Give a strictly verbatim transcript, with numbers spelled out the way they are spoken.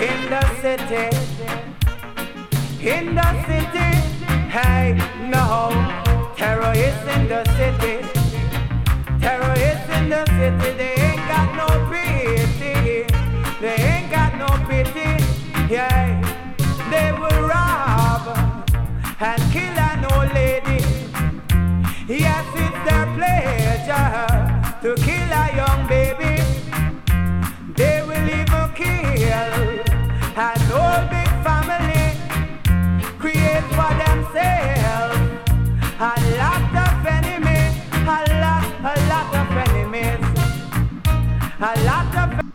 in the city, in the city. Hey, no, terrorists in the city, terrorists in the city. They ain't got no pity, they ain't got no pity. Yeah, they will rob and kill an old lady. Yes, it's their pleasure to kill a young baby. They will even kill an old big family, create for themselves a lot of enemies, a lot, a lot of enemies, a lot of